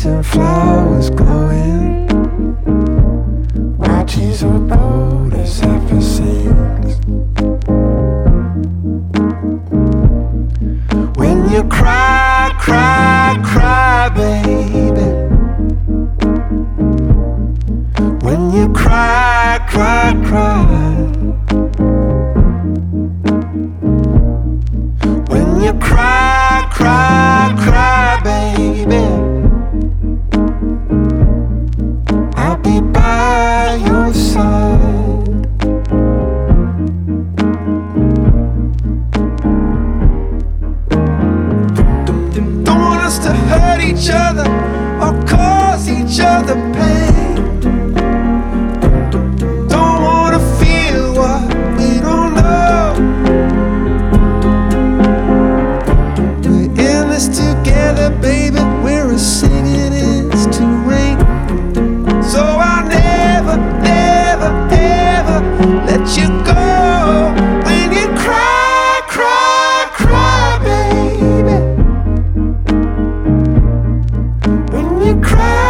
trees and flowers glowing, watches are bold as ever sings. When you cry, cry, cry, baby. When you cry, cry, cry. When you cry, cry, cry, baby, I'll be by your side. Don't want us to hurt each other or cause each other pain. Don't wanna feel what we don't know. We're in this together, baby. We're singing it's to rain. So I'll never, never, ever let you go. When you cry, cry, cry, baby. When you cry.